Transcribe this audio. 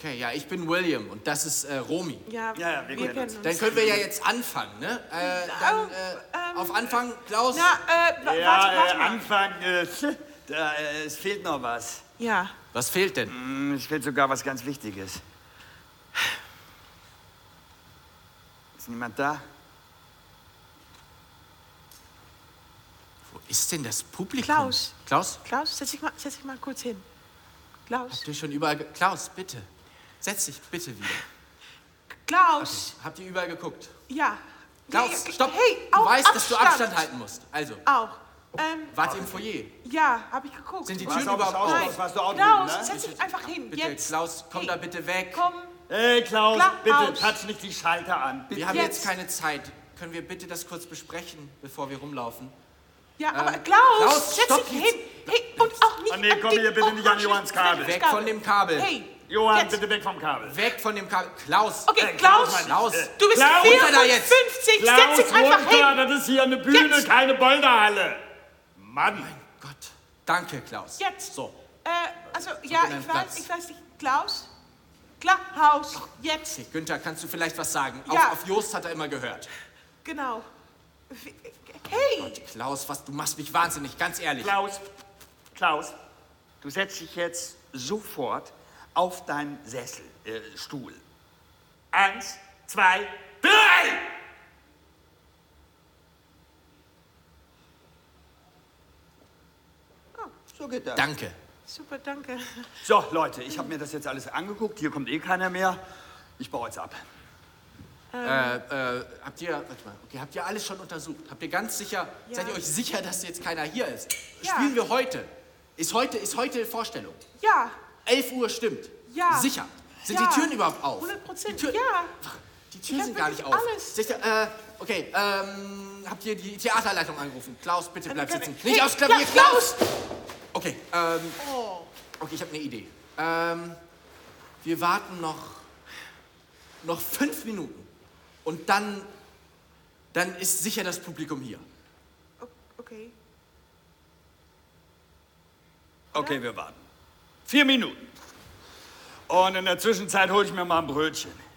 Okay, ja, ich bin William und das ist Romy. Ja, Ja, wir kennen uns. Dann können wir ja jetzt anfangen, ne? Auf Anfang, Klaus. warte mal. Anfang, es fehlt noch was. Ja. Was fehlt denn? Es fehlt sogar was ganz Wichtiges. Ist niemand da? Wo ist denn das Publikum? Klaus. Klaus? Klaus, setz dich mal kurz hin. Klaus. Habt ihr schon überall... Klaus, bitte. Setz dich bitte wieder. Klaus. Habt ihr überall geguckt? Ja. Klaus, Nee, stopp. Hey, Du auch weißt, dass du Abstand. Abstand halten musst. Also, Auch. wart ihr im Foyer? Ja, hab ich geguckt. Sind die Warst Türen du überhaupt auch- auf? warst du auch Klaus, drüben, ne? setz dich einfach hin. Bitte, Jetzt. Klaus, komm Hey, da bitte weg. Komm. Hey, Klaus, Klaus. bitte, touch nicht die Schalter an. Wir haben Jetzt. jetzt keine Zeit. Können wir bitte das kurz besprechen, bevor wir rumlaufen? Ja, aber Klaus, Klaus, setz stopp dich jetzt. hin. Hey, und auch nicht... Oh nee, komm hier bitte nicht an Johans Kabel. Weg von dem Kabel. Hey, Johann, jetzt. bitte weg vom Kabel. Weg von dem Kabel. Klaus. Okay, Hey, Klaus, Klaus, Klaus. du bist Klaus, runter da jetzt. 54, Klaus, setz dich einfach runter, hin. das ist hier eine Bühne, Jetzt. keine Boulderhalle. Mann. Gott. Danke, Klaus. Jetzt. So. Also, ja, in einen Platz. ich weiß nicht. Klaus? Klaus, jetzt. Okay, Günther, kannst du vielleicht was sagen? Ja. Auf Jost hat er immer gehört. Genau. Hey! Klaus, was, du machst mich wahnsinnig, ganz ehrlich. Klaus, du setzt dich jetzt sofort auf deinen Stuhl. 1, 2, 3! So geht das. Danke. Super, danke. So, Leute, ich habe mir das jetzt alles angeguckt. Hier kommt eh keiner mehr. Ich baue jetzt ab. Habt ihr, warte mal, okay, habt ihr alles schon untersucht? Habt ihr ganz sicher, Ja. seid ihr euch sicher, dass jetzt keiner hier ist? Ja. Spielen wir heute? Ist heute Vorstellung? Ja, 11 Uhr stimmt? Ja. Sicher? Sind Ja. die Türen überhaupt auf? 100%, Die Türen, ja. Die Türen Ich sind hab gar nicht wirklich auf. alles. Sicher, okay, habt ihr die Theaterleitung angerufen? Klaus, bitte bleib Keine- sitzen. Hey, Nicht aufs Klavier, Klaus! Klaus! Okay, Oh. okay, ich habe eine Idee. Wir warten noch 5 Minuten und dann ist sicher das Publikum hier. Okay. Okay, wir warten. 4 Minuten. Und in der Zwischenzeit hole ich mir mal ein Brötchen.